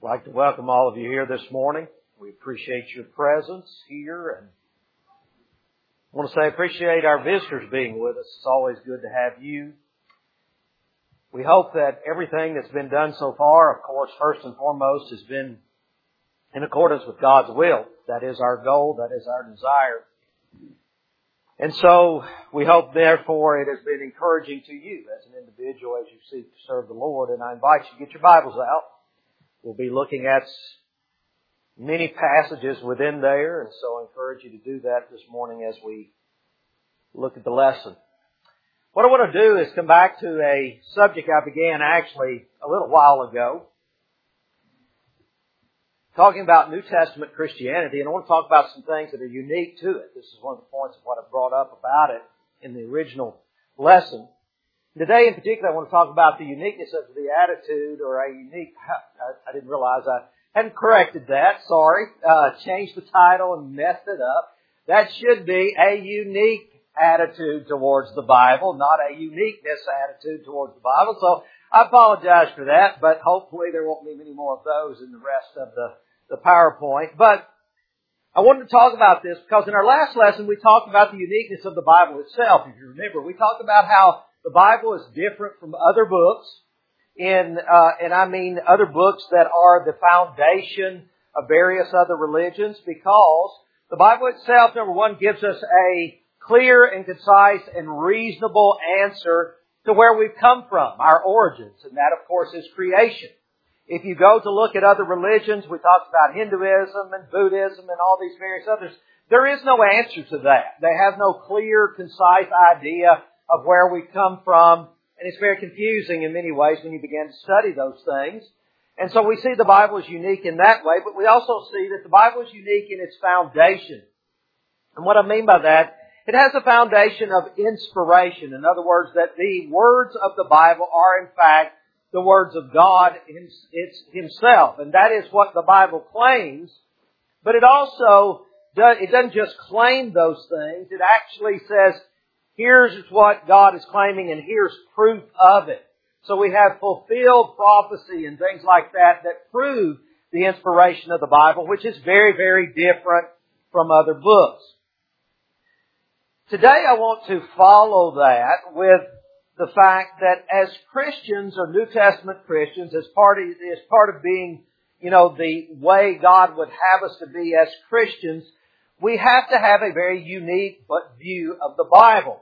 I'd like to welcome all of you here this morning. We appreciate your presence here, and I want to say I appreciate our visitors being with us. It's always good to have you. We hope that everything that's been done so far, of course, first and foremost, has been in accordance with God's will. That is our goal. That is our desire. And so we hope, therefore, it has been encouraging to you as an individual as you seek to serve the Lord. And I invite you to get your Bibles out. We'll be looking at many passages within there, and so I encourage you to do that this morning as we look at the lesson. What I want to do is come back to a subject I began actually a little while ago, talking about New Testament Christianity, and I want to talk about some things that are unique to it. This is one of the points of what I brought up about it in the original lesson. Today in particular, I want to talk about the uniqueness of the attitude, or a unique, I didn't realize I hadn't corrected that, sorry, changed the title and messed it up. That should be a unique attitude towards the Bible, not a uniqueness attitude towards the Bible. So I apologize for that, but hopefully there won't be many more of those in the rest of the PowerPoint. But I wanted to talk about this because in our last lesson we talked about the uniqueness of the Bible itself. If you remember, we talked about how the Bible is different from other books, and I mean other books that are the foundation of various other religions, because the Bible itself, number one, gives us a clear and concise and reasonable answer to where we've come from, our origins, and that, of course, is creation. If you go to look at other religions, we talked about Hinduism and Buddhism and all these various others, there is no answer to that. They have no clear, concise idea of where we come from, and it's very confusing in many ways when you begin to study those things. And so we see the Bible is unique in that way, but we also see that the Bible is unique in its foundation. And what I mean by that, it has a foundation of inspiration. In other words, that the words of the Bible are in fact the words of God Himself. And that is what the Bible claims. But it also, it doesn't just claim those things. It actually says, here's what God is claiming and here's proof of it. So we have fulfilled prophecy and things like that that prove the inspiration of the Bible, which is very, very different from other books. Today I want to follow that with the fact that as Christians or New Testament Christians, as part of being, the way God would have us to be as Christians, we have to have a very unique view of the Bible.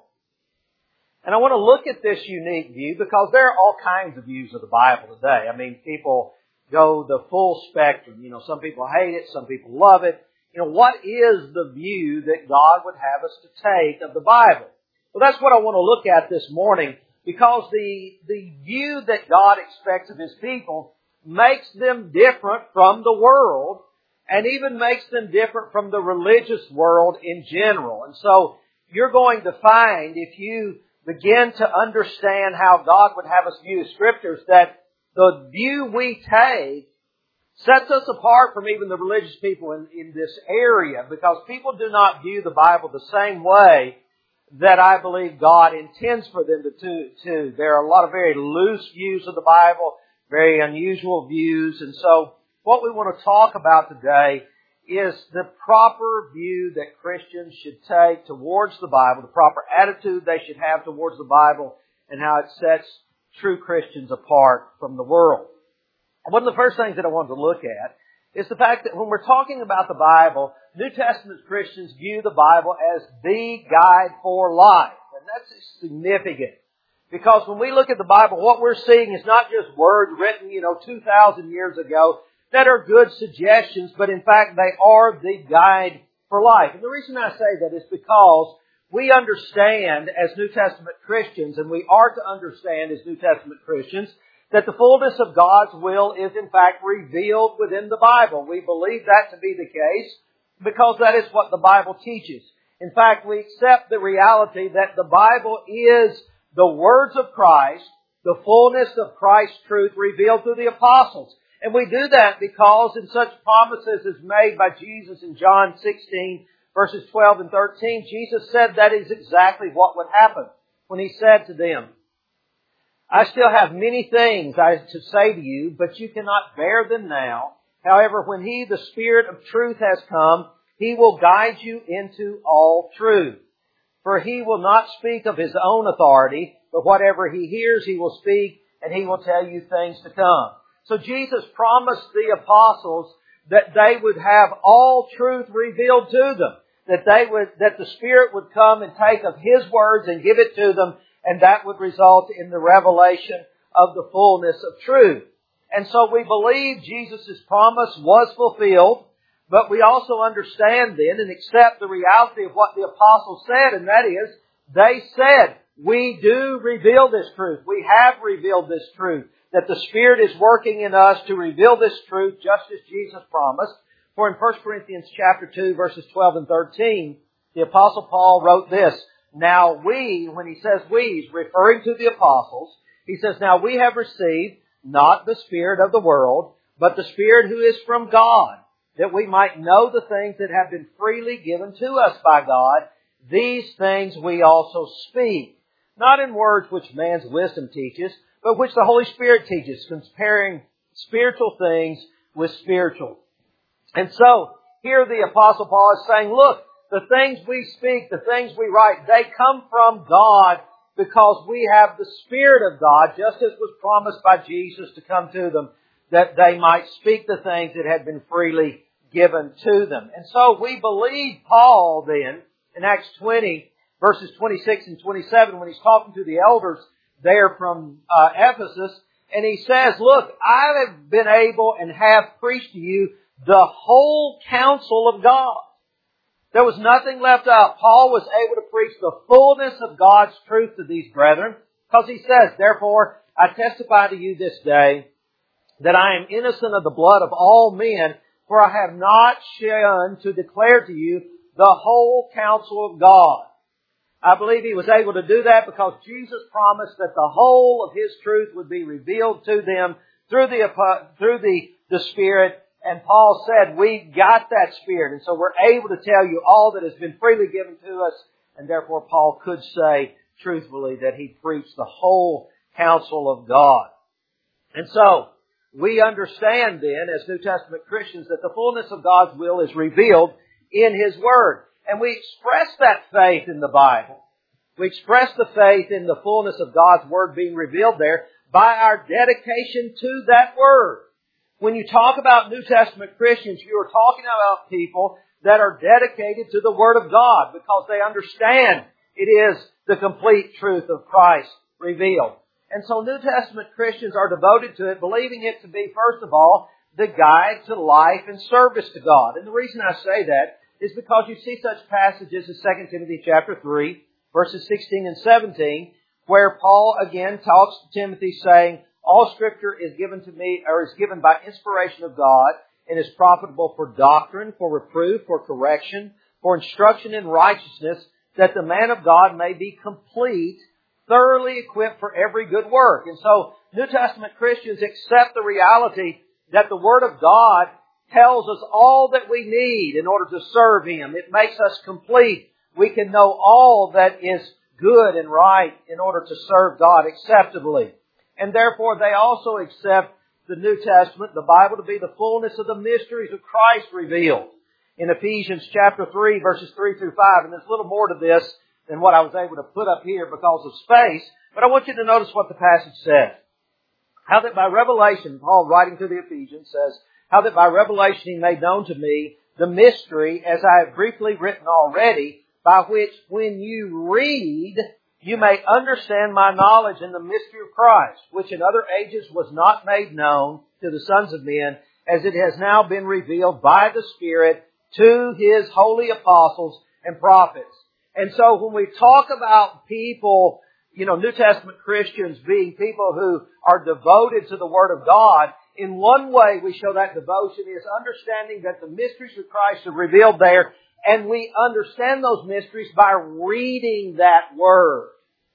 And I want to look at this unique view because there are all kinds of views of the Bible today. I mean, people go the full spectrum. Some people hate it, some people love it. What is the view that God would have us to take of the Bible? Well, that's what I want to look at this morning, because the view that God expects of His people makes them different from the world, and even makes them different from the religious world in general. And so you're going to find, if you begin to understand how God would have us view the Scriptures, that the view we take sets us apart from even the religious people in this area, because people do not view the Bible the same way that I believe God intends for them to. There are a lot of very loose views of the Bible, very unusual views, and so what we want to talk about today is the proper view that Christians should take towards the Bible, the proper attitude they should have towards the Bible, and how it sets true Christians apart from the world. One of the first things that I wanted to look at is the fact that when we're talking about the Bible, New Testament Christians view the Bible as the guide for life. And that's significant, because when we look at the Bible, what we're seeing is not just words written, 2,000 years ago that are good suggestions, but in fact they are the guide for life. And the reason I say that is because we understand as New Testament Christians, and we are to understand as New Testament Christians, that the fullness of God's will is in fact revealed within the Bible. We believe that to be the case because that is what the Bible teaches. In fact, we accept the reality that the Bible is the words of Christ, the fullness of Christ's truth revealed through the apostles. And we do that because in such promises as made by Jesus in John 16, verses 12 and 13, Jesus said that is exactly what would happen when He said to them, I still have many things to say to you, but you cannot bear them now. However, when He, the Spirit of truth, has come, He will guide you into all truth. For He will not speak of His own authority, but whatever He hears He will speak, and He will tell you things to come. So Jesus promised the apostles that they would have all truth revealed to them. That the Spirit would come and take of His words and give it to them, and that would result in the revelation of the fullness of truth. And so we believe Jesus' promise was fulfilled, but we also understand then and accept the reality of what the apostles said, and that is, they said, we do reveal this truth. We have revealed this truth. That the Spirit is working in us to reveal this truth just as Jesus promised. For in 1 Corinthians chapter 2, verses 12 and 13, the Apostle Paul wrote this, now we, when he says we, he's referring to the apostles, he says, now we have received not the spirit of the world, but the Spirit who is from God, that we might know the things that have been freely given to us by God. These things we also speak, not in words which man's wisdom teaches, but which the Holy Spirit teaches, comparing spiritual things with spiritual. And so, here the Apostle Paul is saying, look, the things we speak, the things we write, they come from God because we have the Spirit of God, just as was promised by Jesus to come to them, that they might speak the things that had been freely given to them. And so we believe Paul then, in Acts 20, verses 26 and 27, when he's talking to the elders there from Ephesus, and he says, look, I have been able and have preached to you the whole counsel of God. There was nothing left out. Paul was able to preach the fullness of God's truth to these brethren, because he says, therefore, I testify to you this day that I am innocent of the blood of all men, for I have not shunned to declare to you the whole counsel of God. I believe he was able to do that because Jesus promised that the whole of His truth would be revealed to them through the Spirit. And Paul said, we got that Spirit. And so we're able to tell you all that has been freely given to us. And therefore Paul could say truthfully that he preached the whole counsel of God. And so we understand then as New Testament Christians that the fullness of God's will is revealed in His Word. And we express that faith in the Bible. We express the faith in the fullness of God's Word being revealed there by our dedication to that Word. When you talk about New Testament Christians, you are talking about people that are dedicated to the Word of God because they understand it is the complete truth of Christ revealed. And so New Testament Christians are devoted to it, believing it to be, first of all, the guide to life and service to God. And the reason I say that is because you see such passages as 2 Timothy chapter 3, verses 16 and 17, where Paul again talks to Timothy saying, all Scripture is given to me, or is given by inspiration of God, and is profitable for doctrine, for reproof, for correction, for instruction in righteousness, that the man of God may be complete, thoroughly equipped for every good work. And so, New Testament Christians accept the reality that the Word of God tells us all that we need in order to serve Him. It makes us complete. We can know all that is good and right in order to serve God acceptably. And therefore they also accept the New Testament, the Bible, to be the fullness of the mysteries of Christ revealed. In Ephesians chapter 3, verses 3 through 5, and there's a little more to this than what I was able to put up here because of space, but I want you to notice what the passage says. How that by revelation, Paul writing to the Ephesians says, how that by revelation He made known to me the mystery, as I have briefly written already, by which when you read, you may understand my knowledge in the mystery of Christ, which in other ages was not made known to the sons of men, as it has now been revealed by the Spirit to His holy apostles and prophets. And so when we talk about people, New Testament Christians being people who are devoted to the Word of God, in one way we show that devotion is understanding that the mysteries of Christ are revealed there, and we understand those mysteries by reading that Word.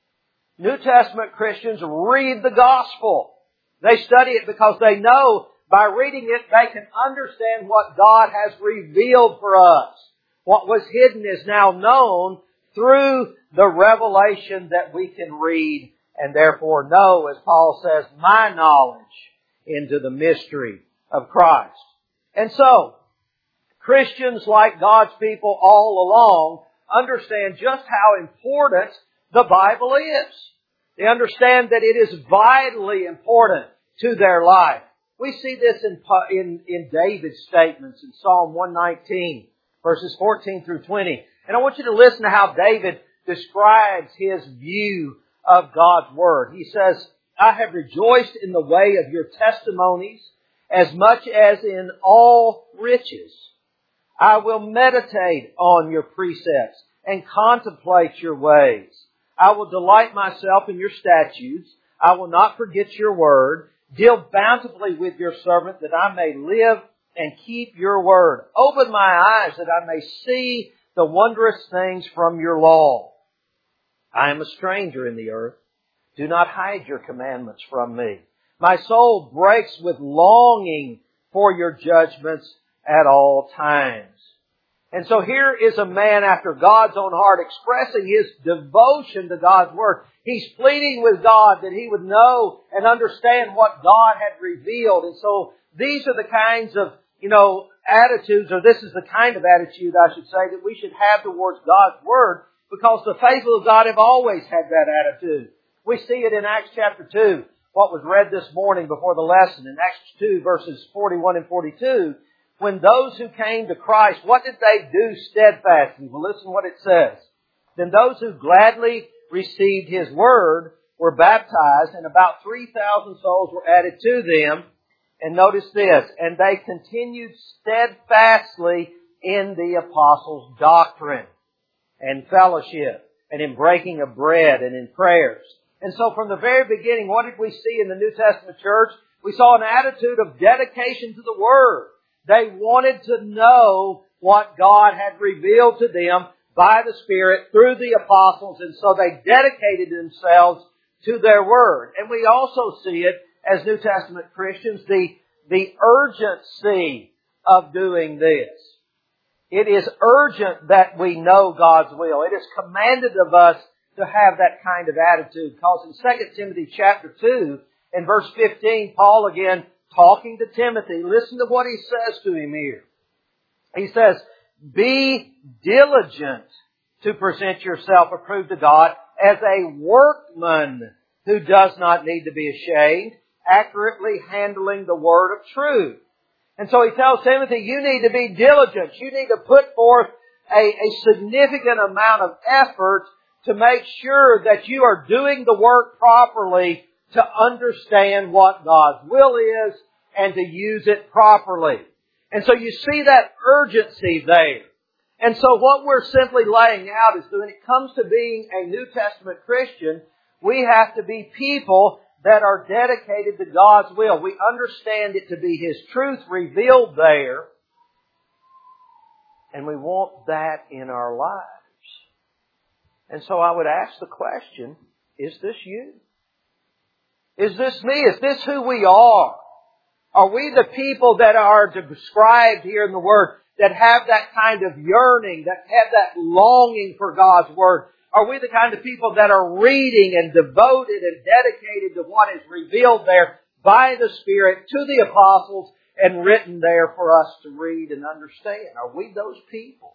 New Testament Christians read the Gospel. They study it because they know by reading it they can understand what God has revealed for us. What was hidden is now known through the revelation that we can read and therefore know, as Paul says, my knowledge into the mystery of Christ. And so, Christians, like God's people all along, understand just how important the Bible is. They understand that it is vitally important to their life. We see this in David's statements in Psalm 119, verses 14 through 20. And I want you to listen to how David describes his view of God's Word. He says, I have rejoiced in the way of your testimonies as much as in all riches. I will meditate on your precepts and contemplate your ways. I will delight myself in your statutes. I will not forget your word. Deal bountifully with your servant that I may live and keep your word. Open my eyes that I may see the wondrous things from your law. I am a stranger in the earth. Do not hide your commandments from me. My soul breaks with longing for your judgments at all times. And so here is a man after God's own heart expressing his devotion to God's Word. He's pleading with God that he would know and understand what God had revealed. And so these are the kinds of, attitudes, or this is the kind of attitude, I should say, that we should have towards God's Word, because the faithful of God have always had that attitude. We see it in Acts chapter 2, what was read this morning before the lesson, in Acts 2 verses 41 and 42. When those who came to Christ, what did they do steadfastly? Well, listen what it says. Then those who gladly received His Word were baptized, and about 3,000 souls were added to them. And notice this, and they continued steadfastly in the apostles' doctrine and fellowship, and in breaking of bread, and in prayers. And so from the very beginning, what did we see in the New Testament church? We saw an attitude of dedication to the Word. They wanted to know what God had revealed to them by the Spirit through the apostles, and so they dedicated themselves to their Word. And we also see it as New Testament Christians, the urgency of doing this. It is urgent that we know God's will. It is commanded of us to have that kind of attitude. Because in 2 Timothy chapter 2, in verse 15, Paul again talking to Timothy, listen to what he says to him here. He says, be diligent to present yourself approved to God as a workman who does not need to be ashamed, accurately handling the word of truth. And so he tells Timothy, you need to be diligent. You need to put forth a significant amount of effort to make sure that you are doing the work properly, to understand what God's will is and to use it properly. And so you see that urgency there. And so what we're simply laying out is that when it comes to being a New Testament Christian, we have to be people that are dedicated to God's will. We understand it to be His truth revealed there, and we want that in our lives. And so I would ask the question, is this you? Is this me? Is this who we are? Are we the people that are described here in the Word, that have that kind of yearning, that have that longing for God's Word? Are we the kind of people that are reading and devoted and dedicated to what is revealed there by the Spirit to the apostles and written there for us to read and understand? Are we those people?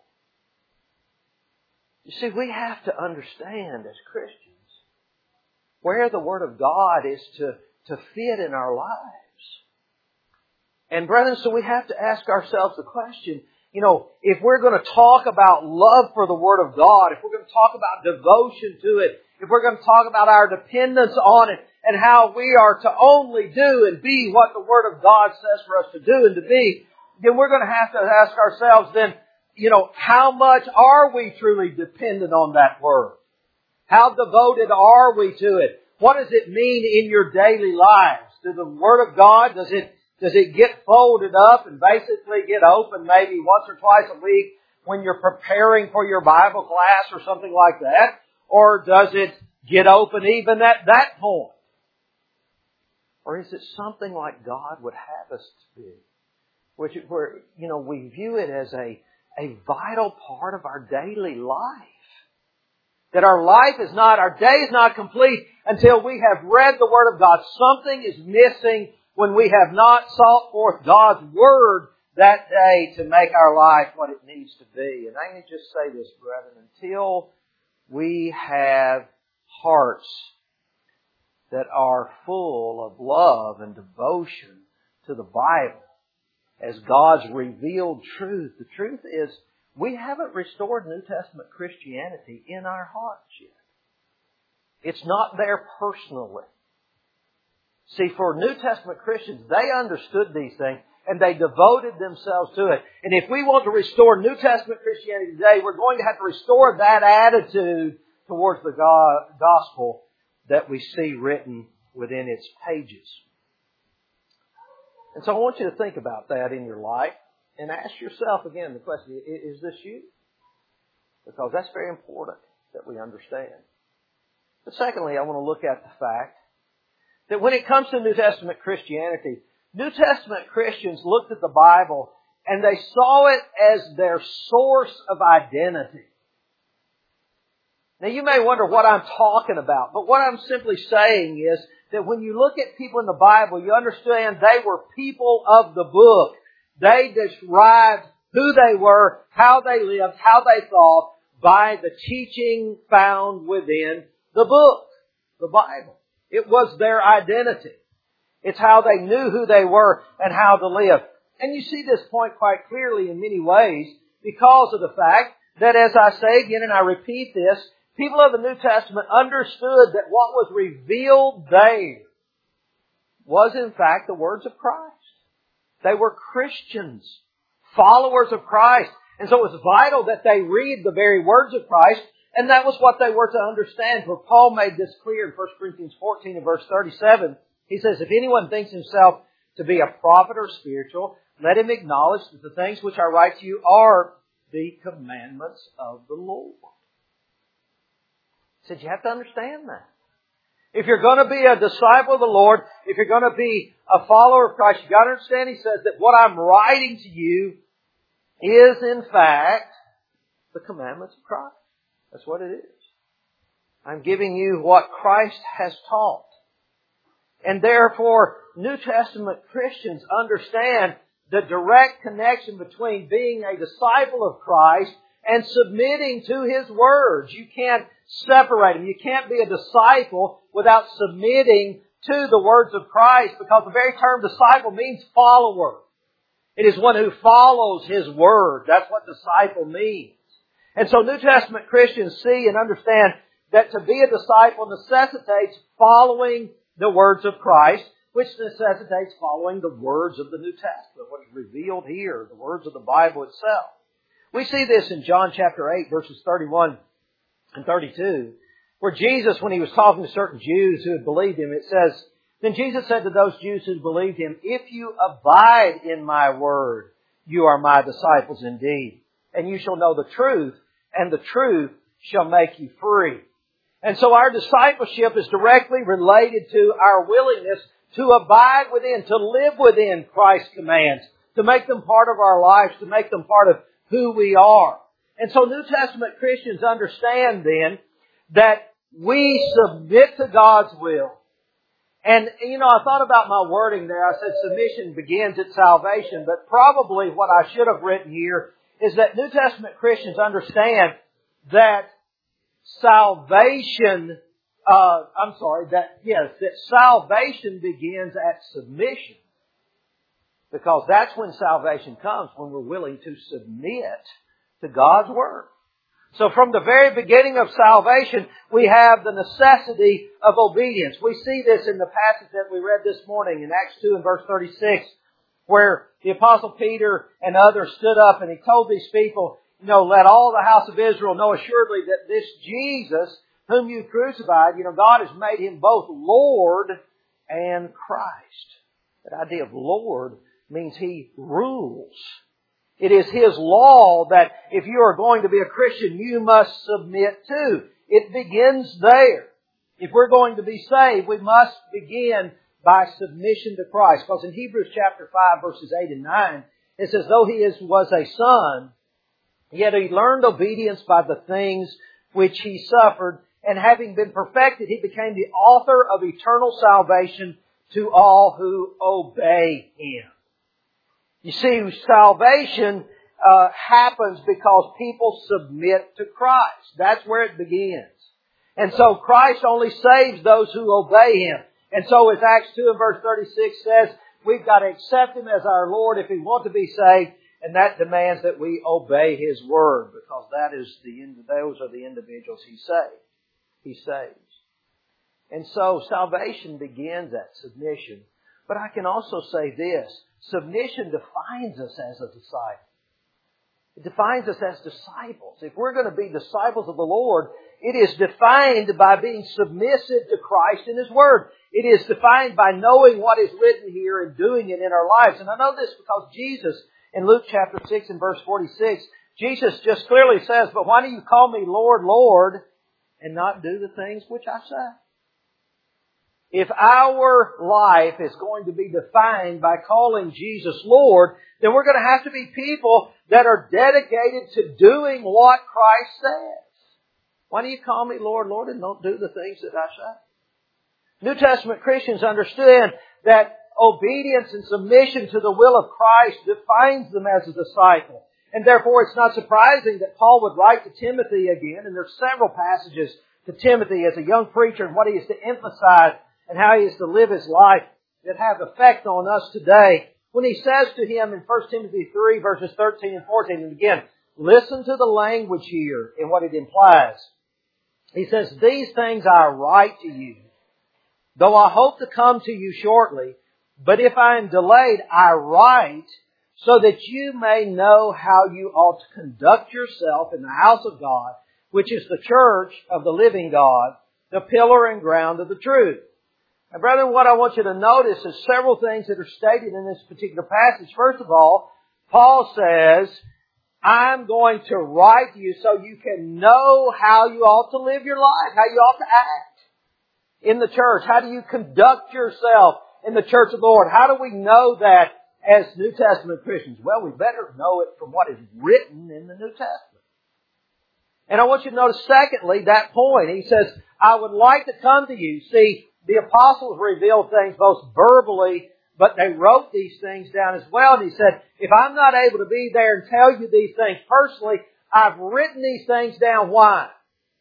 You see, we have to understand as Christians where the Word of God is to fit in our lives. And brethren, so we have to ask ourselves the question, if we're going to talk about love for the Word of God, if we're going to talk about devotion to it, if we're going to talk about our dependence on it, and how we are to only do and be what the Word of God says for us to do and to be, then we're going to have to ask ourselves then, how much are we truly dependent on that Word? How devoted are we to it? What does it mean in your daily lives? To the Word of God, does it get folded up and basically get open maybe once or twice a week when you're preparing for your Bible class or something like that? Or does it get open even at that point? Or is it something like God would have us to be? Where we view it as a vital part of our daily life. That our day is not complete until we have read the Word of God. Something is missing when we have not sought forth God's Word that day to make our life what it needs to be. And I can just say this, brethren, until we have hearts that are full of love and devotion to the Bible as God's revealed truth. The truth is, we haven't restored New Testament Christianity in our hearts yet. It's not there personally. See, for New Testament Christians, they understood these things and they devoted themselves to it. And if we want to restore New Testament Christianity today, we're going to have to restore that attitude towards the gospel that we see written within its pages. And so I want you to think about that in your life and ask yourself again the question, is this you? Because that's very important that we understand. But secondly, I want to look at the fact that when it comes to New Testament Christianity, New Testament Christians looked at the Bible and they saw it as their source of identity. Now you may wonder what I'm talking about, but what I'm simply saying is that when you look at people in the Bible, you understand they were people of the book. They described who they were, how they lived, how they thought by the teaching found within the book, the Bible. It was their identity. It's how they knew who they were and how to live. And you see this point quite clearly in many ways because of the fact that, as I say again and I repeat this, people of the New Testament understood that what was revealed there was in fact the words of Christ. They were Christians, followers of Christ. And so it was vital that they read the very words of Christ, and that was what they were to understand. For Paul made this clear in 1 Corinthians 14 and verse 37. He says, if anyone thinks himself to be a prophet or spiritual, let him acknowledge that the things which I write to you are the commandments of the Lord. He said, you have to understand that. If you're going to be a disciple of the Lord, if you're going to be a follower of Christ, you've got to understand, he says, that what I'm writing to you is in fact the commandments of Christ. That's what it is. I'm giving you what Christ has taught. And therefore, New Testament Christians understand the direct connection between being a disciple of Christ and submitting to His words. You can't separate them. You can't be a disciple without submitting to the words of Christ, because the very term disciple means follower. It is one who follows His word. That's what disciple means. And so New Testament Christians see and understand that to be a disciple necessitates following the words of Christ, which necessitates following the words of the New Testament, what is revealed here, the words of the Bible itself. We see this in John chapter 8, verses 31 and 32, where Jesus, when He was talking to certain Jews who had believed Him, it says, then Jesus said to those Jews who believed Him, if you abide in my word, you are my disciples indeed, and you shall know the truth, and the truth shall make you free. And so our discipleship is directly related to our willingness to abide within, to live within Christ's commands, to make them part of our lives, to make them part of who we are. And so New Testament Christians understand then that we submit to God's will. And, I thought about my wording there. I said submission begins at salvation, but probably what I should have written here is that New Testament Christians understand that salvation begins at submission. Because that's when salvation comes, when we're willing to submit to God's Word. So from the very beginning of salvation, we have the necessity of obedience. We see this in the passage that we read this morning in Acts 2 and verse 36, where the Apostle Peter and others stood up and he told these people, let all the house of Israel know assuredly that this Jesus, whom you crucified, God has made Him both Lord and Christ. That idea of Lord means He rules. It is His law that if you are going to be a Christian, you must submit to. It begins there. If we're going to be saved, we must begin by submission to Christ. Because in Hebrews chapter 5, verses 8 and 9, it says, though He was a son, yet He learned obedience by the things which He suffered, and having been perfected, He became the author of eternal salvation to all who obey Him. You see, salvation happens because people submit to Christ. That's where it begins. And so Christ only saves those who obey Him. And so as Acts 2 and verse 36 says, we've got to accept Him as our Lord if we want to be saved. And that demands that we obey His Word, because those are the individuals He saves. And so salvation begins at submission. But I can also say this: submission defines us as a disciple. It defines us as disciples. If we're going to be disciples of the Lord, it is defined by being submissive to Christ and His Word. It is defined by knowing what is written here and doing it in our lives. And I know this because Jesus, in Luke chapter 6 and verse 46, Jesus just clearly says, "But why do you call me Lord, Lord, and not do the things which I say?" If our life is going to be defined by calling Jesus Lord, then we're going to have to be people that are dedicated to doing what Christ says. Why do you call me Lord, Lord, and don't do the things that I say? New Testament Christians understand that obedience and submission to the will of Christ defines them as a disciple. And therefore it's not surprising that Paul would write to Timothy again, and there's several passages to Timothy as a young preacher and what he is to emphasize and how he is to live his life that have effect on us today. When he says to him in 1 Timothy 3 verses 13 and 14, and again, listen to the language here and what it implies. He says, "These things I write to you, though I hope to come to you shortly, but if I am delayed, I write so that you may know how you ought to conduct yourself in the house of God, which is the church of the living God, the pillar and ground of the truth." Now, brethren, what I want you to notice is several things that are stated in this particular passage. First of all, Paul says, I'm going to write to you so you can know how you ought to live your life, how you ought to act in the church. How do you conduct yourself in the church of the Lord? How do we know that as New Testament Christians? Well, we better know it from what is written in the New Testament. And I want you to notice, secondly, that point. He says, I would like to come to you. See, the apostles revealed things both verbally, but they wrote these things down as well. And he said, if I'm not able to be there and tell you these things personally, I've written these things down. Why?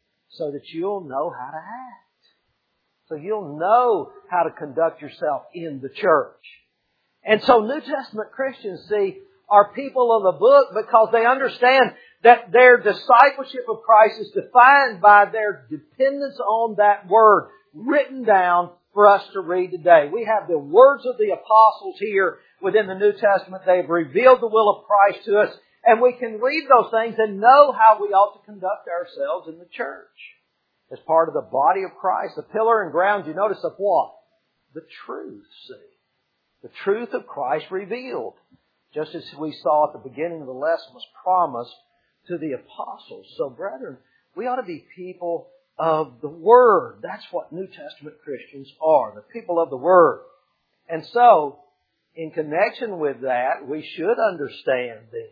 So that you'll know how to act. So you'll know how to conduct yourself in the church. And so New Testament Christians, see, are people of the book because they understand that their discipleship of Christ is defined by their dependence on that Word written down for us to read today. We have the words of the apostles here within the New Testament. They've revealed the will of Christ to us, and we can read those things and know how we ought to conduct ourselves in the church as part of the body of Christ, the pillar and ground, you notice, of what? The truth, see. The truth of Christ revealed. Just as we saw at the beginning of the lesson was promised to the apostles. So, brethren, we ought to be people of the Word. That's what New Testament Christians are, the people of the Word. And so, in connection with that, we should understand then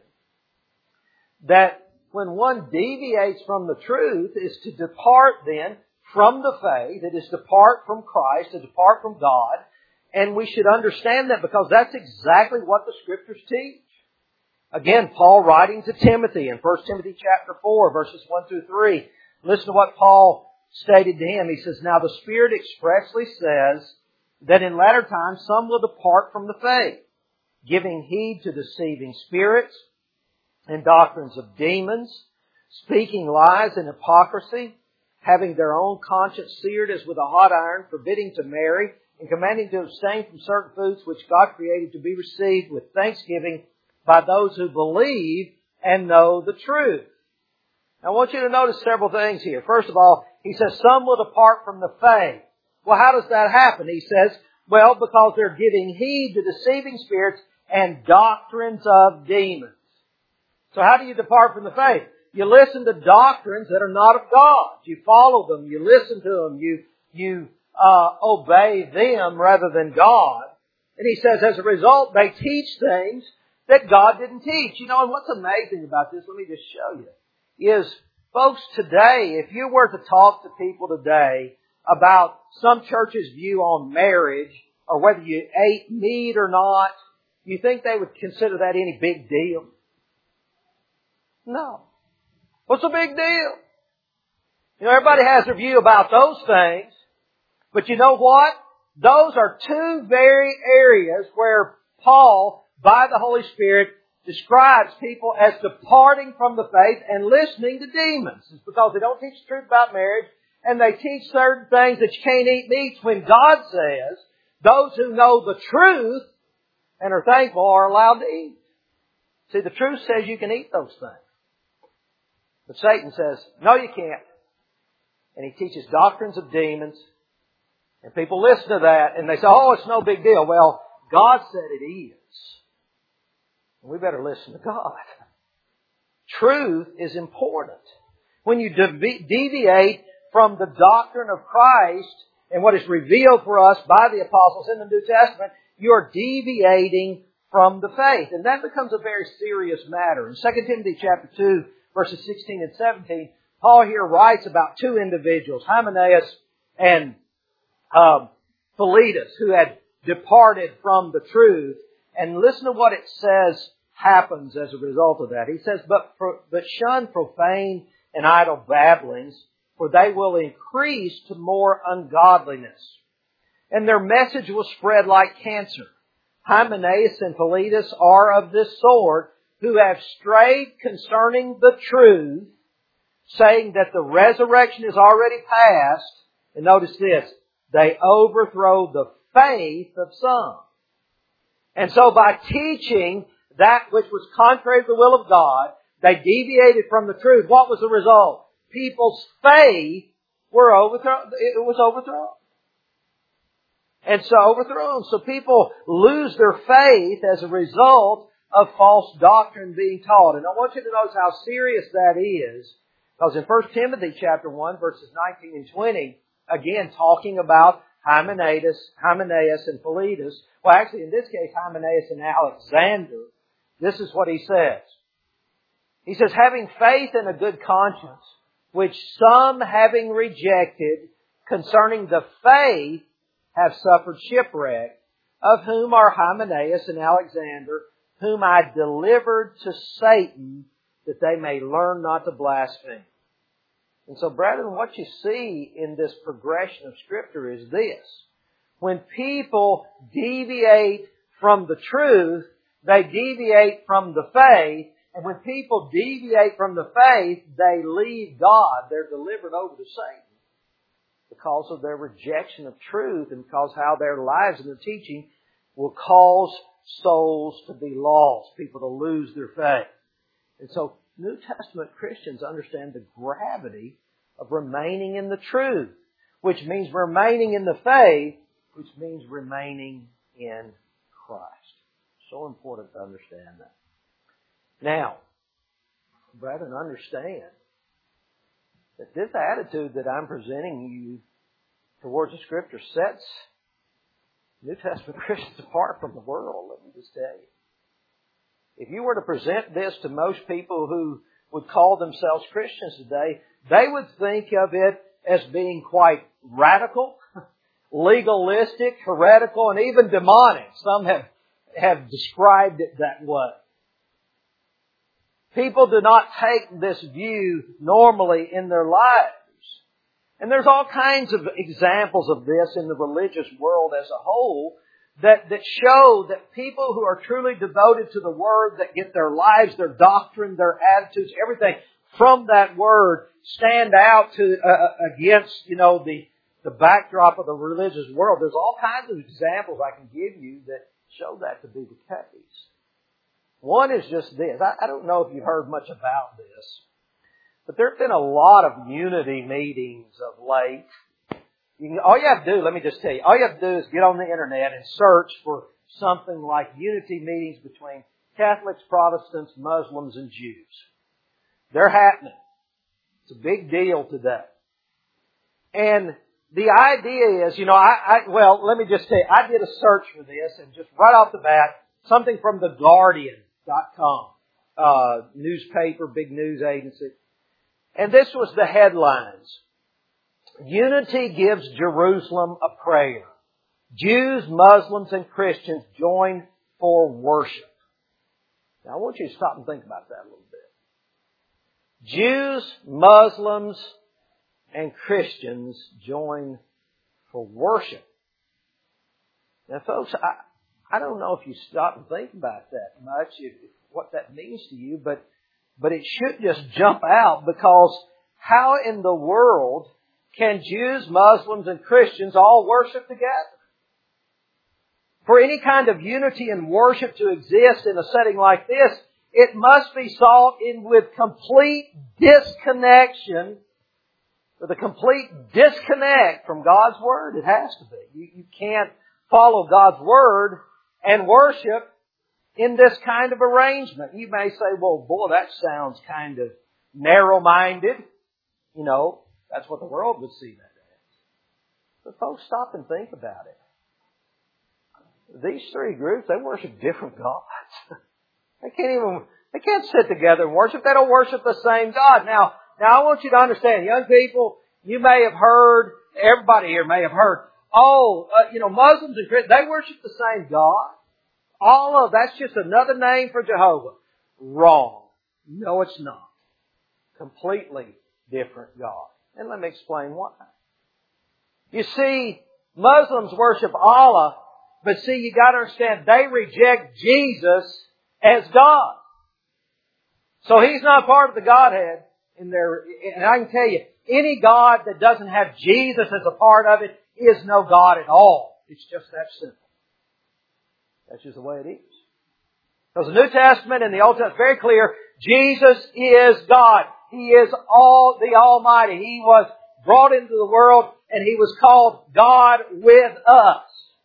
that when one deviates from the truth is to depart then from the faith. It is to depart from Christ, to depart from God. And we should understand that because that's exactly what the Scriptures teach. Again, Paul writing to Timothy in 1 Timothy chapter 4, verses 1 through 3. Listen to what Paul stated to him. He says, Now the Spirit expressly says that in latter times some will depart from the faith, giving heed to deceiving spirits and doctrines of demons, speaking lies and hypocrisy, having their own conscience seared as with a hot iron, forbidding to marry, and commanding to abstain from certain foods which God created to be received with thanksgiving by those who believe and know the truth. Now, I want you to notice several things here. First of all, he says some will depart from the faith. Well, how does that happen? He says, well, because they're giving heed to deceiving spirits and doctrines of demons. So how do you depart from the faith? You listen to doctrines that are not of God. You follow them. You listen to them. You obey them rather than God. And he says as a result, they teach things that God didn't teach. You know, and what's amazing about this, let me just show you, is, folks, today, if you were to talk to people today about some church's view on marriage, or whether you ate meat or not, you think they would consider that any big deal? No. What's a big deal? You know, everybody has their view about those things. But you know what? Those are two very areas where Paul, by the Holy Spirit, describes people as departing from the faith and listening to demons. It's because they don't teach the truth about marriage, and they teach certain things that you can't eat meats, when God says those who know the truth and are thankful are allowed to eat. See, the truth says you can eat those things. But Satan says, no, you can't. And he teaches doctrines of demons. And people listen to that and they say, oh, it's no big deal. Well, God said it is. And we better listen to God. Truth is important. When you deviate from the doctrine of Christ and what is revealed for us by the apostles in the New Testament, you are deviating from the faith. And that becomes a very serious matter. In 2 Timothy chapter 2, verses 16 and 17, Paul here writes about two individuals, Hymenaeus and Philetus, who had departed from the truth. And listen to what it says happens as a result of that. He says, but shun profane and idle babblings, for they will increase to more ungodliness. And their message will spread like cancer. Hymenaeus and Philetus are of this sort, who have strayed concerning the truth, saying that the resurrection is already past. And notice this, they overthrow the faith of some. And so by teaching that which was contrary to the will of God, they deviated from the truth. What was the result? People's faith was overthrown. And so overthrown. So people lose their faith as a result of false doctrine being taught. And I want you to notice how serious that is. Because in 1 Timothy chapter 1, verses 19 and 20, again talking about Hymenaeus and Philetus. Well, actually in this case, Hymenaeus and Alexander. This is what he says. He says, having faith and a good conscience, which some having rejected concerning the faith have suffered shipwreck, of whom are Hymenaeus and Alexander, whom I delivered to Satan, that they may learn not to blaspheme. And so, brethren, what you see in this progression of Scripture is this. When people deviate from the truth, they deviate from the faith. And when people deviate from the faith, they leave God. They're delivered over to Satan because of their rejection of truth and because how their lives and their teaching will cause souls to be lost, people to lose their faith. And so New Testament Christians understand the gravity of remaining in the truth, which means remaining in the faith, which means remaining in Christ. So important to understand that. Now, brethren, understand that this attitude that I'm presenting you towards the Scripture sets New Testament Christians apart from the world, let me just tell you. If you were to present this to most people who would call themselves Christians today, they would think of it as being quite radical, legalistic, heretical, and even demonic. Some have described it that way. People do not take this view normally in their lives. And there's all kinds of examples of this in the religious world as a whole that show that people who are truly devoted to the Word, that get their lives, their doctrine, their attitudes, everything from that Word, stand out against, the backdrop of the religious world. There's all kinds of examples I can give you that show that to be the case. One is just this. I don't know if you've heard much about this, but there have been a lot of unity meetings of late. All you have to do, let me just tell you, all you have to do is get on the internet and search for something like unity meetings between Catholics, Protestants, Muslims, and Jews. They're happening. It's a big deal today. And the idea is, let me just tell you, I did a search for this, and just right off the bat, something from TheGuardian.com, newspaper, big news agency. And this was the headlines. Unity gives Jerusalem a prayer. Jews, Muslims, and Christians join for worship. Now I want you to stop and think about that a little bit. Jews, Muslims, and Christians join for worship. Now folks, I don't know if you stop and think about that much, what that means to you, but it should just jump out, because how in the world can Jews, Muslims, and Christians all worship together? For any kind of unity and worship to exist in a setting like this, it must be sought in with complete disconnection, with a complete disconnect from God's Word. It has to be. You can't follow God's Word and worship in this kind of arrangement. You may say, well, boy, that sounds kind of narrow-minded. You know, that's what the world would see that as. But folks, stop and think about it. These three groups, they worship different gods. They can't sit together and worship. They don't worship the same God. Now I want you to understand, young people, you may have heard, everybody here may have heard, Muslims and Christians, they worship the same God. That's just another name for Jehovah. Wrong. No, it's not. Completely different God. And let me explain why. You see, Muslims worship Allah, but see, you got to understand, they reject Jesus as God. So He's not part of the Godhead in their, and I can tell you, any God that doesn't have Jesus as a part of it is no God at all. It's just that simple. That's just the way it is. Because the New Testament and the Old Testament is very clear, Jesus is God. He is the Almighty. He was brought into the world and He was called God with us.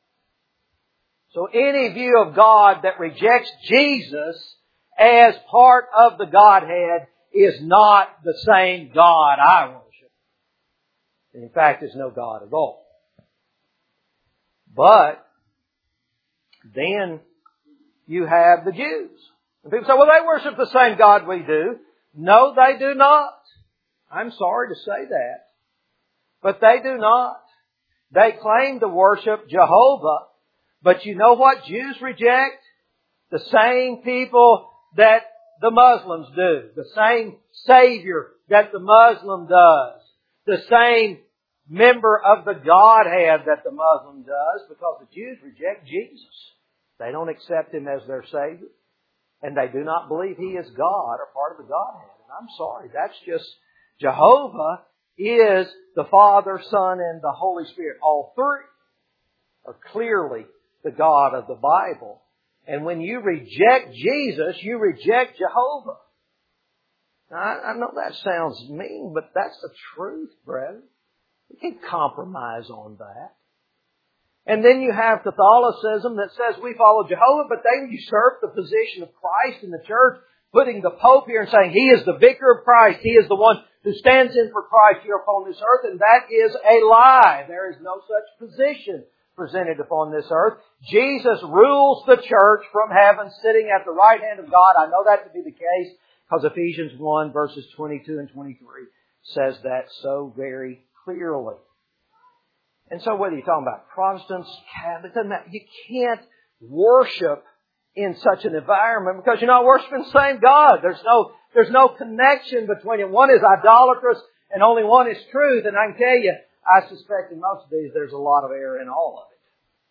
So any view of God that rejects Jesus as part of the Godhead is not the same God I worship. In fact, there's no God at all. But then you have the Jews. And people say, well, they worship the same God we do. No, they do not. I'm sorry to say that. But they do not. They claim to worship Jehovah. But you know what Jews reject? The same people that the Muslims do. The same Savior that the Muslim does. The same member of the Godhead that the Muslim does, because the Jews reject Jesus. They don't accept Him as their Savior. And they do not believe He is God or part of the Godhead. And I'm sorry, that's just, Jehovah is the Father, Son, and the Holy Spirit. All three are clearly the God of the Bible. And when you reject Jesus, you reject Jehovah. Now, I know that sounds mean, but that's the truth, brethren. You can't compromise on that. And then you have Catholicism that says we follow Jehovah, but they usurp the position of Christ in the church, putting the Pope here and saying He is the Vicar of Christ. He is the one who stands in for Christ here upon this earth. And that is a lie. There is no such position presented upon this earth. Jesus rules the church from heaven, sitting at the right hand of God. I know that to be the case because Ephesians 1 verses 22 and 23 says that so very clearly. And so whether you're talking about Protestants, Catholics, you can't worship in such an environment because you're not worshiping the same God. There's no connection between it. One is idolatrous and only one is truth. And I can tell you, I suspect in most of these there's a lot of error in all of it.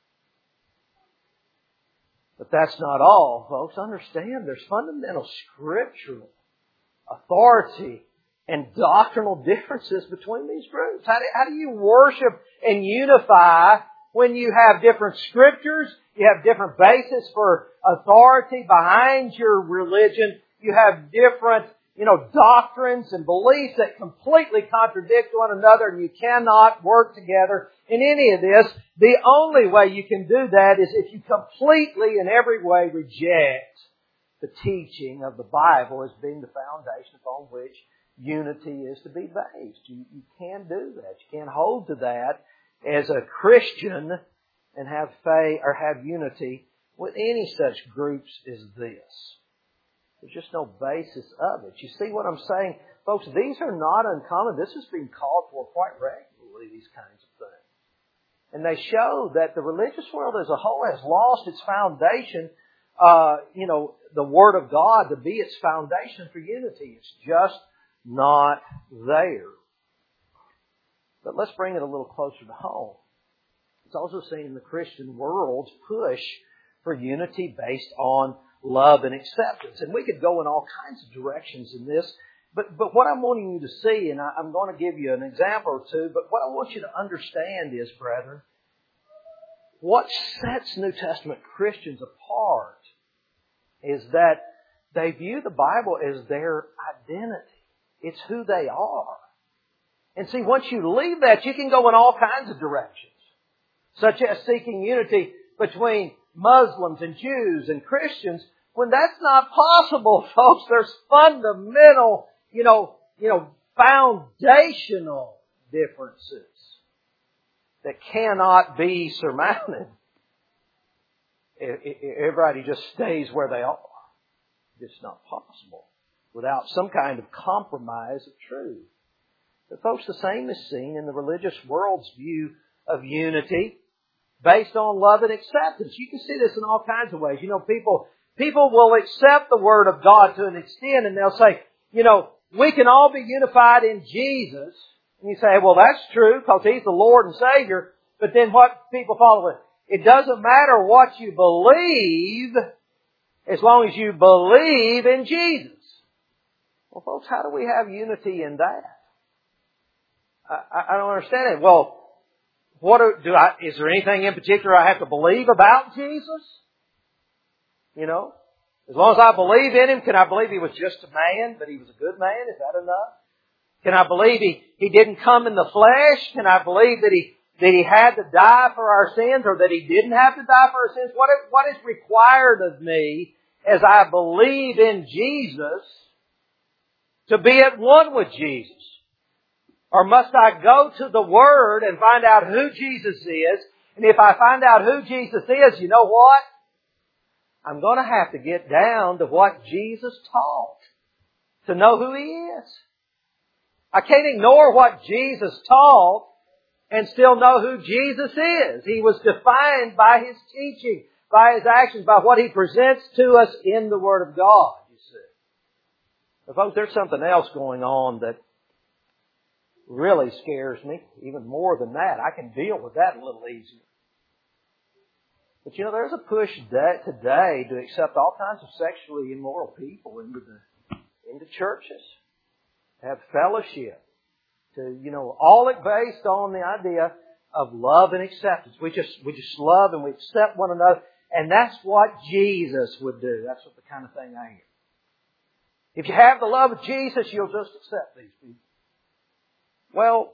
But that's not all, folks. Understand, there's fundamental scriptural authority and doctrinal differences between these groups. How do you worship and unify when you have different scriptures, you have different basis for authority behind your religion, you have different, doctrines and beliefs that completely contradict one another, and you cannot work together in any of this. The only way you can do that is if you completely in every way reject the teaching of the Bible as being the foundation upon which unity is to be based. You can't do that. You can't hold to that as a Christian and have faith or have unity with any such groups as this. There's just no basis of it. You see what I'm saying? Folks, these are not uncommon. This is being called for quite regularly, these kinds of things. And they show that the religious world as a whole has lost its foundation the Word of God to be its foundation for unity. It's just not there. But let's bring it a little closer to home. It's also seen in the Christian world's push for unity based on love and acceptance. And we could go in all kinds of directions in this. But what I'm wanting you to see, and I'm going to give you an example or two, but what I want you to understand is, brethren, what sets New Testament Christians apart is that they view the Bible as their identity. It's who they are. And see, once you leave that, you can go in all kinds of directions, such as seeking unity between Muslims and Jews and Christians, when that's not possible, folks. There's fundamental, foundational differences that cannot be surmounted. Everybody just stays where they are. It's not possible without some kind of compromise of truth. But folks, the same is seen in the religious world's view of unity based on love and acceptance. You can see this in all kinds of ways. People will accept the Word of God to an extent, and they'll say, we can all be unified in Jesus. And you say, well, that's true because He's the Lord and Savior. But then what people follow with? It doesn't matter what you believe as long as you believe in Jesus. Well, folks, how do we have unity in that? I don't understand it. Well, is there anything in particular I have to believe about Jesus? As long as I believe in Him, can I believe He was just a man, but He was a good man? Is that enough? Can I believe He didn't come in the flesh? Can I believe that He had to die for our sins, or that He didn't have to die for our sins? What is required of me as I believe in Jesus to be at one with Jesus? Or must I go to the Word and find out who Jesus is? And if I find out who Jesus is, you know what? I'm going to have to get down to what Jesus taught to know who He is. I can't ignore what Jesus taught and still know who Jesus is. He was defined by His teaching, by His actions, by what He presents to us in the Word of God, you see. But folks, there's something else going on that really scares me, even more than that. I can deal with that a little easier. But there's a push today to accept all kinds of sexually immoral people into churches, to have fellowship, to, all it based on the idea of love and acceptance. We just love and we accept one another, and that's what Jesus would do. That's what the kind of thing I hear. If you have the love of Jesus, you'll just accept these people. Well,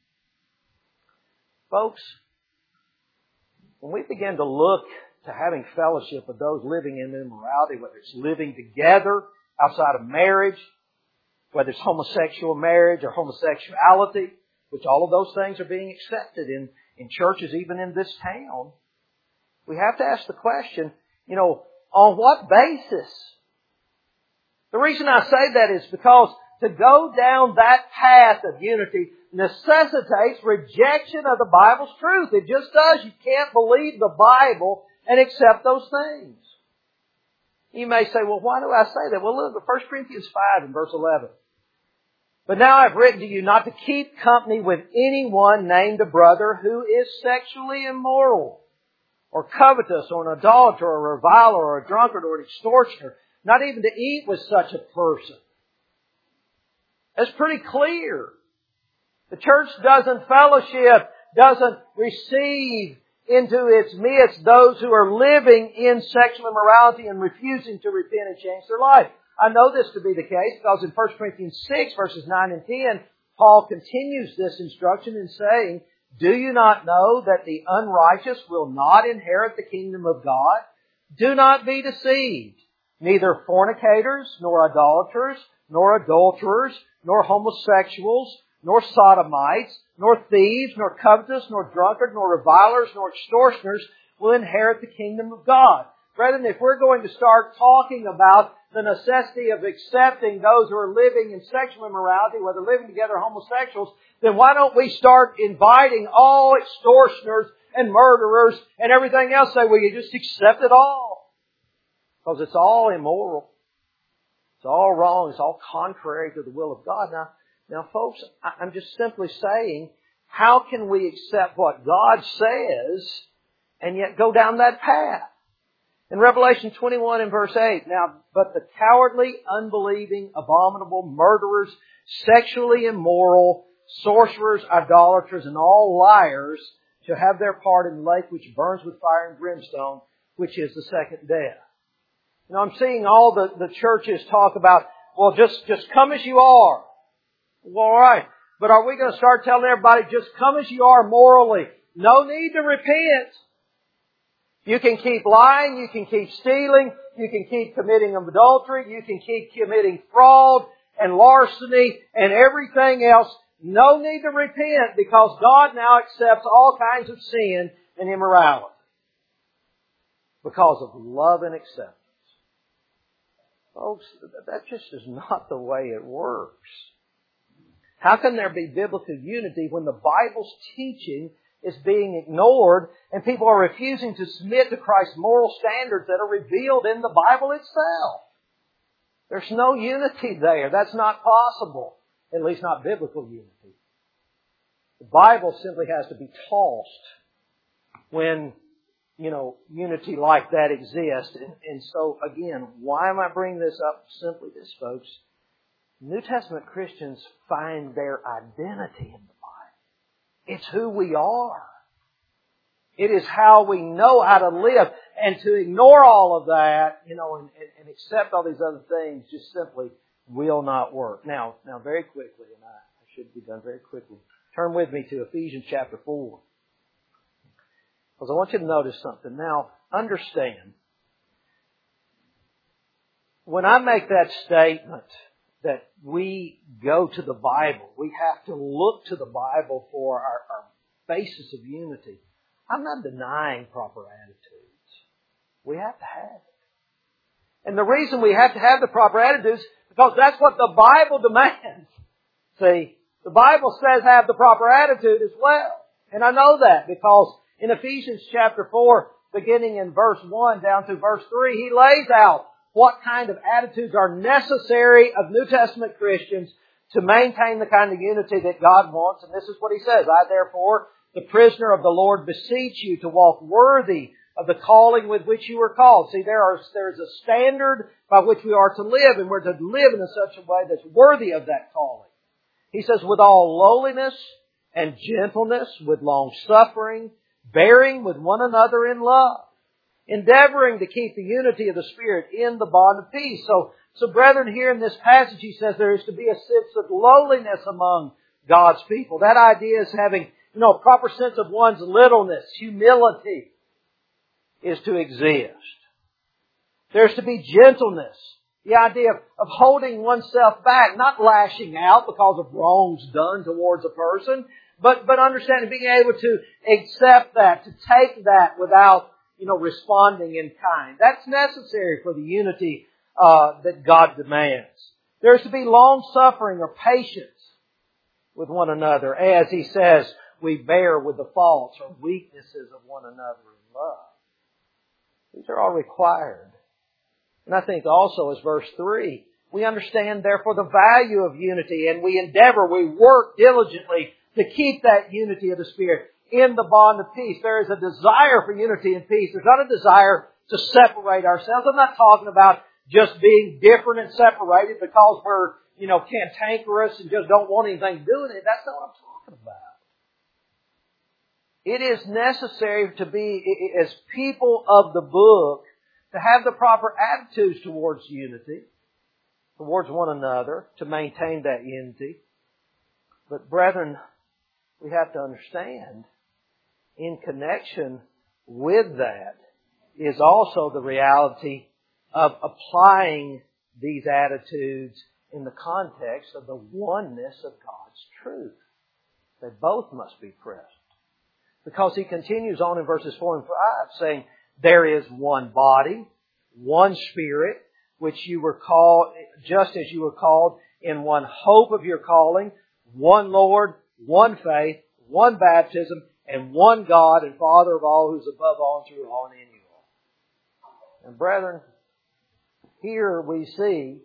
folks, when we begin to look to having fellowship with those living in immorality, whether it's living together outside of marriage, whether it's homosexual marriage or homosexuality, which all of those things are being accepted in churches even in this town, we have to ask the question, on what basis? The reason I say that is because to go down that path of unity necessitates rejection of the Bible's truth. It just does. You can't believe the Bible and accept those things. You may say, well, why do I say that? Well, look at 1 Corinthians 5 and verse 11. But now I've written to you not to keep company with anyone named a brother who is sexually immoral, or covetous, or an idolater, or a reviler, or a drunkard, or an extortioner, not even to eat with such a person. That's pretty clear. The church doesn't fellowship, doesn't receive into its midst those who are living in sexual immorality and refusing to repent and change their life. I know this to be the case because in 1 Corinthians 6 verses 9 and 10, Paul continues this instruction in saying, do you not know that the unrighteous will not inherit the kingdom of God? Do not be deceived. Neither fornicators, nor idolaters, nor adulterers, nor homosexuals, nor sodomites, nor thieves, nor covetous, nor drunkards, nor revilers, nor extortioners will inherit the kingdom of God. Brethren, if we're going to start talking about the necessity of accepting those who are living in sexual immorality, whether living together or homosexuals, then why don't we start inviting all extortioners and murderers and everything else? Say, will you just accept it all? Because it's all immoral. It's all wrong. It's all contrary to the will of God. Now folks, I'm just simply saying, how can we accept what God says and yet go down that path? In Revelation 21 and verse 8, now, but the cowardly, unbelieving, abominable, murderers, sexually immoral, sorcerers, idolaters, and all liars shall have their part in the lake which burns with fire and brimstone, which is the second death. You know, I'm seeing all the churches talk about, well, just come as you are. Well, all right. But are we going to start telling everybody, just come as you are morally? No need to repent. You can keep lying, you can keep stealing, you can keep committing adultery, you can keep committing fraud and larceny and everything else. No need to repent because God now accepts all kinds of sin and immorality because of love and acceptance. Folks, that just is not the way it works. How can there be biblical unity when the Bible's teaching is being ignored and people are refusing to submit to Christ's moral standards that are revealed in the Bible itself? There's no unity there. That's not possible. At least not biblical unity. The Bible simply has to be tossed when, unity like that exists. And so, again, why am I bringing this up? Simply this, folks. New Testament Christians find their identity in the Bible. It's who we are. It is how we know how to live. And to ignore all of that, and accept all these other things just simply will not work. Now very quickly, and I should be done very quickly. Turn with me to Ephesians chapter 4. Because I want you to notice something. Now, understand, when I make that statement that we go to the Bible, we have to look to the Bible for our basis of unity, I'm not denying proper attitudes. We have to have it. And the reason we have to have the proper attitudes is because that's what the Bible demands. See, the Bible says have the proper attitude as well. And I know that because in Ephesians chapter 4, beginning in verse 1 down to verse 3, he lays out what kind of attitudes are necessary of New Testament Christians to maintain the kind of unity that God wants. And this is what he says, I therefore, the prisoner of the Lord, beseech you to walk worthy of the calling with which you were called. See, there is a standard by which we are to live, and we're to live in such a way that's worthy of that calling. He says, with all lowliness and gentleness, with long suffering, bearing with one another in love, endeavoring to keep the unity of the Spirit in the bond of peace. So brethren, here in this passage, he says there is to be a sense of lowliness among God's people. That idea is having, a proper sense of one's littleness, humility is to exist. There's to be gentleness. The idea of holding oneself back, not lashing out because of wrongs done towards a person, but understanding, being able to accept that, to take that without, responding in kind. That's necessary for the unity that God demands. There's to be long suffering or patience with one another, as he says, we bear with the faults or weaknesses of one another in love. These are all required. And I think also as verse 3, we understand therefore the value of unity, and we work diligently to keep that unity of the Spirit in the bond of peace. There is a desire for unity and peace. There's not a desire to separate ourselves. I'm not talking about just being different and separated because we're, cantankerous and just don't want anything to do with it. That's not what I'm talking about. It is necessary to be, as people of the book, to have the proper attitudes towards unity, towards one another, to maintain that unity. But brethren, we have to understand, in connection with that is also the reality of applying these attitudes in the context of the oneness of God's truth. They both must be present. Because he continues on in verses 4 and 5 saying, there is one body, one Spirit, which you were called, just as you were called, in one hope of your calling, one Lord, one faith, one baptism, and one God and Father of all, who is above all and through all and in you all. And brethren, here we see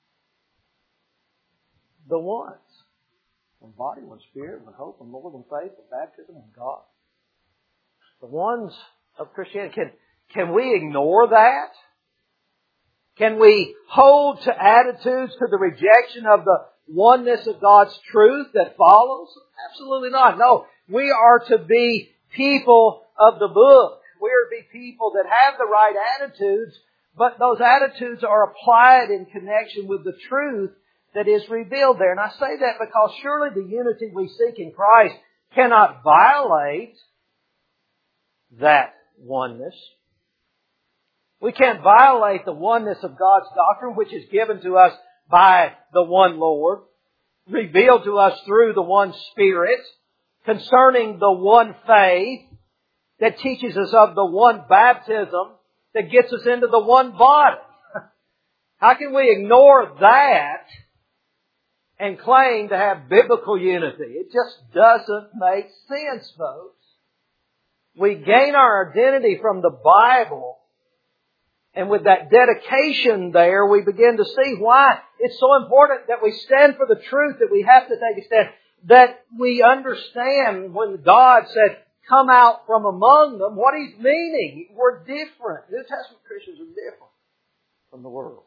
the ones. One body, one Spirit, one hope, one Lord, one faith, one baptism, one God. The ones of Christianity. Can we ignore that? Can we hold to attitudes to the rejection of the oneness of God's truth that follows? Absolutely not. No, we are to be people of the book. We are to be people that have the right attitudes, but those attitudes are applied in connection with the truth that is revealed there. And I say that because surely the unity we seek in Christ cannot violate that oneness. We can't violate the oneness of God's doctrine, which is given to us by the one Lord, revealed to us through the one Spirit, concerning the one faith, that teaches us of the one baptism, that gets us into the one body. How can we ignore that and claim to have biblical unity? It just doesn't make sense, folks. We gain our identity from the Bible, and with that dedication there, we begin to see why it's so important that we stand for the truth, that we have to take a stand, that we understand when God said, come out from among them, what He's meaning. We're different. New Testament Christians are different from the world.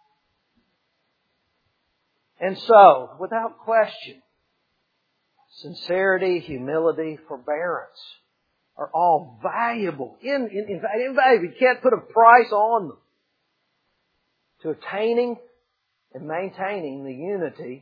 And so, without question, sincerity, humility, forbearance are all valuable. Invaluable. You can't put a price on them. To attaining and maintaining the unity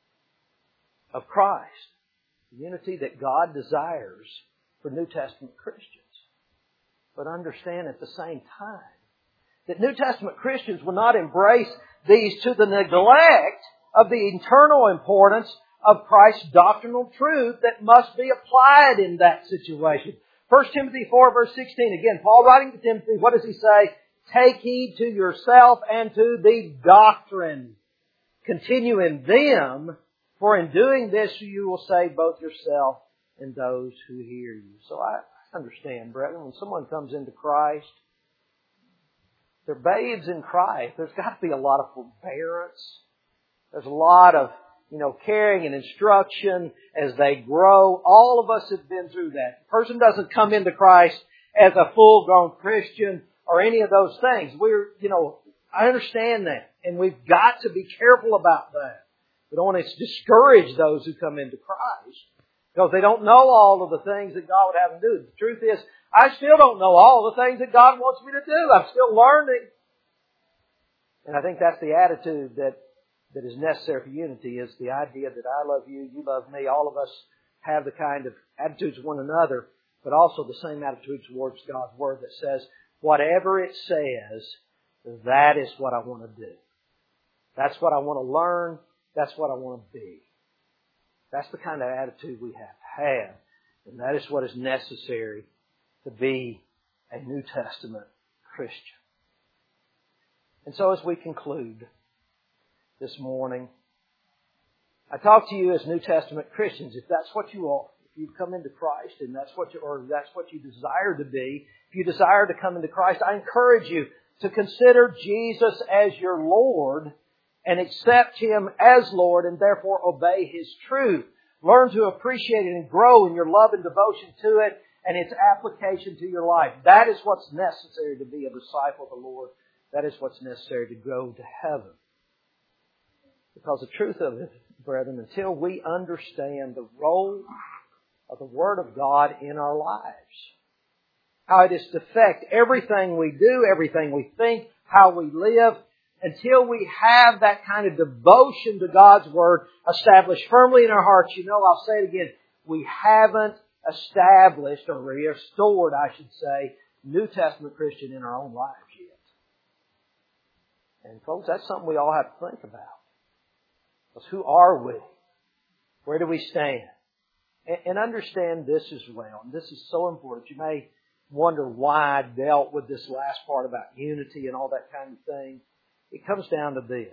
of Christ. The unity that God desires for New Testament Christians. But understand at the same time that New Testament Christians will not embrace these to the neglect of the eternal importance of Christ's doctrinal truth that must be applied in that situation. 1 Timothy 4 verse 16, again, Paul writing to Timothy, what does he say? Take heed to yourself and to the doctrine. Continue in them, for in doing this you will save both yourself and those who hear you. So I understand, brethren, when someone comes into Christ, they're babes in Christ. There's got to be a lot of forbearance. There's a lot of, caring and instruction as they grow. All of us have been through that. The person doesn't come into Christ as a full-grown Christian or any of those things. I understand that. And we've got to be careful about that. We don't want to discourage those who come into Christ because they don't know all of the things that God would have them do. The truth is, I still don't know all the things that God wants me to do. I'm still learning. And I think that's the attitude that is necessary for unity, is the idea that I love you, you love me. All of us have the kind of attitudes to one another, but also the same attitude towards God's Word that says, whatever it says, that is what I want to do. That's what I want to learn. That's what I want to be. That's the kind of attitude we have to have. And that is what is necessary to be a New Testament Christian. And so as we conclude this morning, I talk to you as New Testament Christians. If that's what you are, if you've come into Christ and that's what you desire to be, if you desire to come into Christ, I encourage you to consider Jesus as your Lord and accept Him as Lord and therefore obey His truth. Learn to appreciate it and grow in your love and devotion to it and its application to your life. That is what's necessary to be a disciple of the Lord. That is what's necessary to go to heaven. Because the truth of it, brethren, until we understand the role of the Word of God in our lives, how it is to affect everything we do, everything we think, how we live, until we have that kind of devotion to God's Word established firmly in our hearts, I'll say it again, we haven't established or restored, I should say, New Testament Christian in our own lives yet. And folks, that's something we all have to think about. Because who are we? Where do we stand? And understand this as well. And this is so important. You may wonder why I dealt with this last part about unity and all that kind of thing. It comes down to this.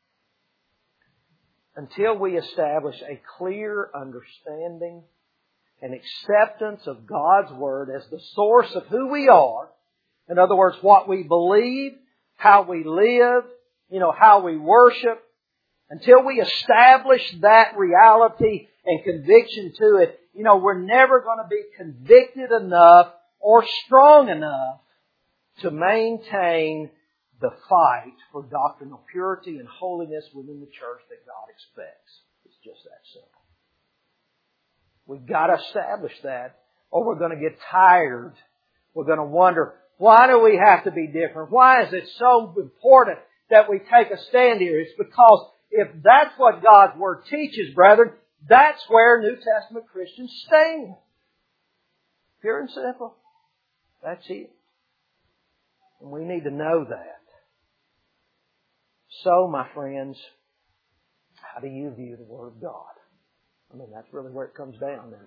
Until we establish a clear understanding and acceptance of God's Word as the source of who we are, in other words, what we believe, how we live, how we worship, until we establish that reality and conviction to it, we're never going to be convicted enough or strong enough to maintain the fight for doctrinal purity and holiness within the church that God expects. It's just that simple. We've got to establish that, or we're going to get tired. We're going to wonder, why do we have to be different? Why is it so important that we take a stand here? It's because if that's what God's Word teaches, brethren, that's where New Testament Christians stand. Pure and simple. That's it. And we need to know that. So, my friends, how do you view the Word of God? That's really where it comes down then.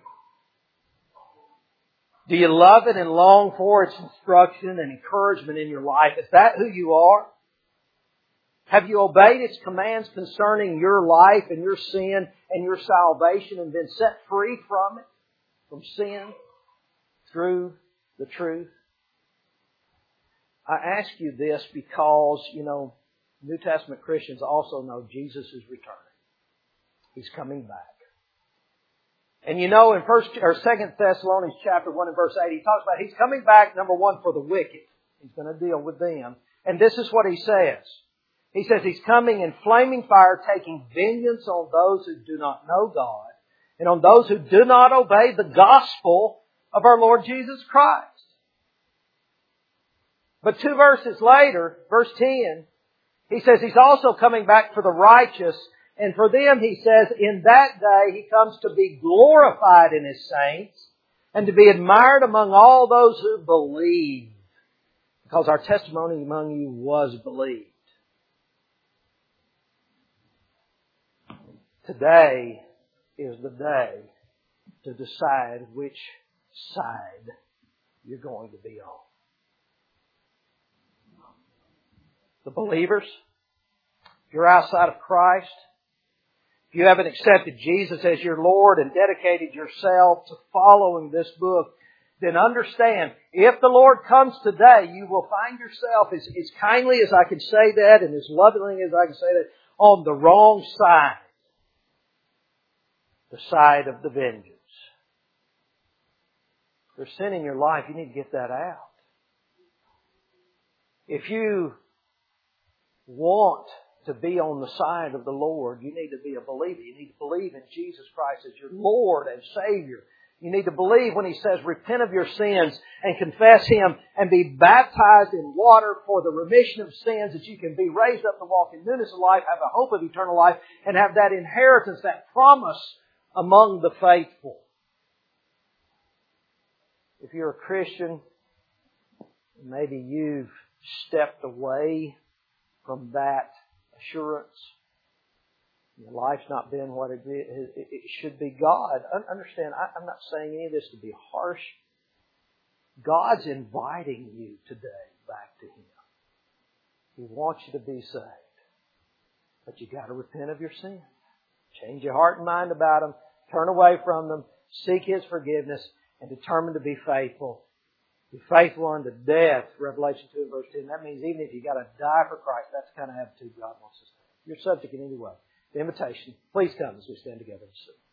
Do you love it and long for its instruction and encouragement in your life? Is that who you are? Have you obeyed its commands concerning your life and your sin and your salvation and been set free from it, from sin, through the truth? I ask you this because, New Testament Christians also know Jesus is returning. He's coming back. And in 2 Thessalonians chapter 1 and verse 8, he talks about He's coming back, number one, for the wicked. He's going to deal with them. And this is what He says. He says He's coming in flaming fire, taking vengeance on those who do not know God and on those who do not obey the gospel of our Lord Jesus Christ. But 2 verses later, verse 10, He says He's also coming back for the righteous. And for them, He says, in that day He comes to be glorified in His saints and to be admired among all those who believe. Because our testimony among you was believed. Today is the day to decide which side you're going to be on. The believers, if you're outside of Christ, if you haven't accepted Jesus as your Lord and dedicated yourself to following this book, then understand, if the Lord comes today, you will find yourself, as kindly as I can say that and as lovingly as I can say that, on the wrong side. The side of the vengeance. If there's sin in your life, you need to get that out. If you want to be on the side of the Lord, you need to be a believer. You need to believe in Jesus Christ as your Lord and Savior. You need to believe when He says, repent of your sins and confess Him and be baptized in water for the remission of sins, that you can be raised up to walk in newness of life, have a hope of eternal life, and have that inheritance, that promise among the faithful. If you're a Christian, maybe you've stepped away from that assurance. Your life's not been what it should be. God, understand, I'm not saying any of this to be harsh. God's inviting you today back to Him. He wants you to be saved. But you got to repent of your sin. Change your heart and mind about them. Turn away from them. Seek His forgiveness and determine to be faithful. Be faithful unto death, Revelation 2 and verse 10. That means even if you got to die for Christ, that's the kind of attitude God wants us to have. You're subject in any way. The invitation, please come as we stand together and sing.